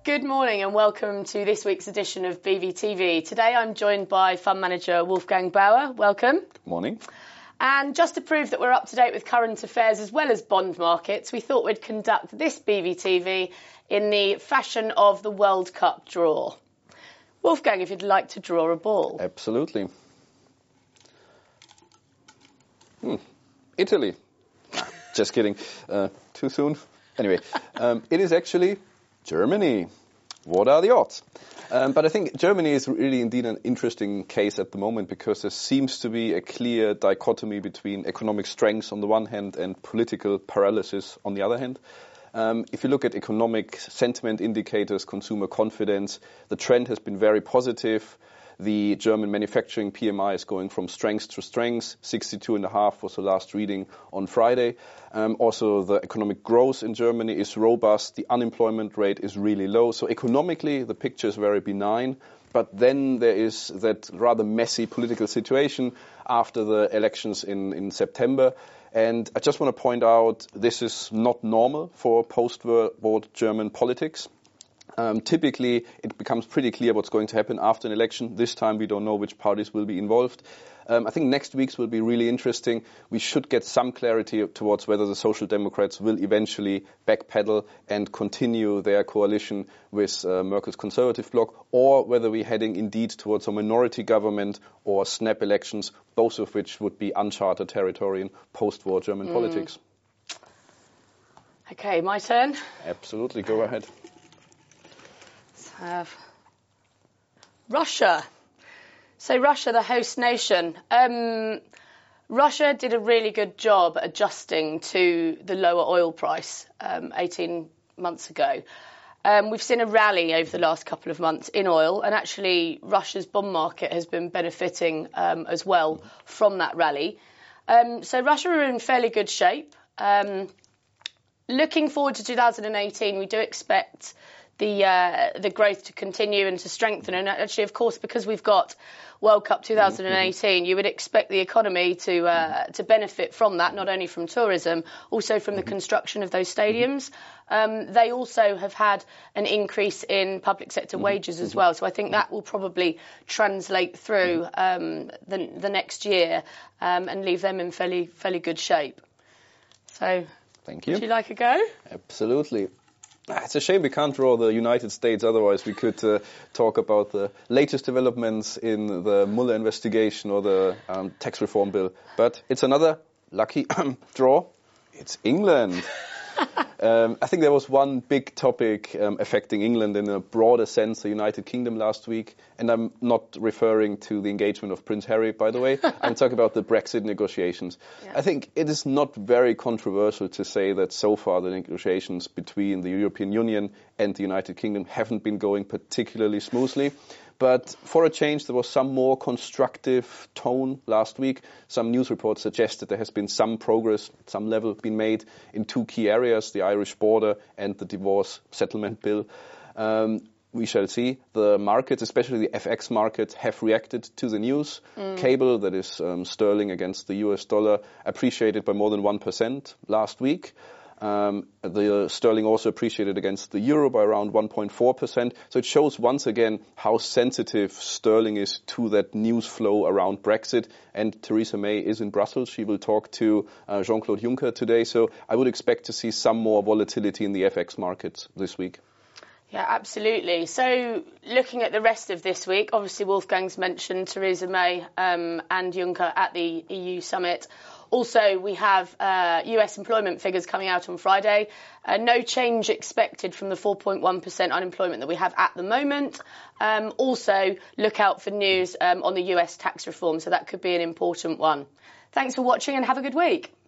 Good morning and welcome to this week's edition of BVTV. Today I'm joined by Fund Manager Wolfgang Bauer. Welcome. Good morning. And just to prove that we're up to date with current affairs as well as bond markets, we thought we'd conduct this BVTV in the fashion of the World Cup draw. Wolfgang, if you'd like to draw a ball. Absolutely. Italy. Just kidding. Too soon. Anyway, it is actually Germany. What are the odds? But I think Germany is really indeed an interesting case at the moment because there seems to be a clear dichotomy between economic strength on the one hand and political paralysis on the other hand. If you look at economic sentiment indicators, consumer confidence, the trend has been very positive. The German manufacturing PMI is going from strength to strength. 62.5 was the last reading on Friday. Also, the economic growth in Germany is robust. The unemployment rate is really low. So economically, the picture is very benign. But then there is that rather messy political situation after the elections in September. And I just want to point out this is not normal for post-war German politics. Typically, it becomes pretty clear what's going to happen after an election. This time, we don't know which parties will be involved. I think next week's will be really interesting. We should get some clarity towards whether the Social Democrats will eventually backpedal and continue their coalition with Merkel's Conservative bloc, or whether we're heading indeed towards a minority government or snap elections, both of which would be uncharted territory in post-war German politics. OK, my turn. Absolutely, go ahead. Russia. So Russia, the host nation. Russia did a really good job adjusting to the lower oil price 18 months ago. We've seen a rally over the last couple of months in oil, and actually Russia's bond market has been benefiting as well from that rally. So Russia are in fairly good shape. Looking forward to 2018, we do expect the growth to continue and to strengthen. And actually, of course, because we've got World Cup 2018, you would expect the economy to benefit from that, not only from tourism, also from the construction of those stadiums. They also have had an increase in public sector wages as well. So I think that will probably translate through the next year and leave them in fairly good shape. So thank you. Would you like a go? Absolutely. It's a shame we can't draw the United States, otherwise we could talk about the latest developments in the Mueller investigation or the tax reform bill. But it's another lucky draw. It's England. I think there was one big topic affecting England in a broader sense, the United Kingdom last week. And I'm not referring to the engagement of Prince Harry, by the way. I'm talking about the Brexit negotiations. Yeah. I think it is not very controversial to say that so far the negotiations between the European Union and the United Kingdom haven't been going particularly smoothly. But for a change, there was some more constructive tone last week. Some news reports suggested there has been some progress at some level been made in two key areas, the Irish border and the divorce settlement bill. We shall see. The markets, especially the FX markets, have reacted to the news. Cable, that is sterling against the US dollar, appreciated by more than 1% last week. The sterling also appreciated against the euro by around 1.4%. So it shows once again how sensitive sterling is to that news flow around Brexit. And Theresa May is in Brussels. She will talk to Jean-Claude Juncker today. So I would expect to see some more volatility in the FX markets this week. Yeah, absolutely. So looking at the rest of this week, obviously Wolfgang's mentioned Theresa May and Juncker at the EU summit. Also, we have US employment figures coming out on Friday. No change expected from the 4.1% unemployment that we have at the moment. Also, look out for news on the US tax reform, so that could be an important one. Thanks for watching and have a good week.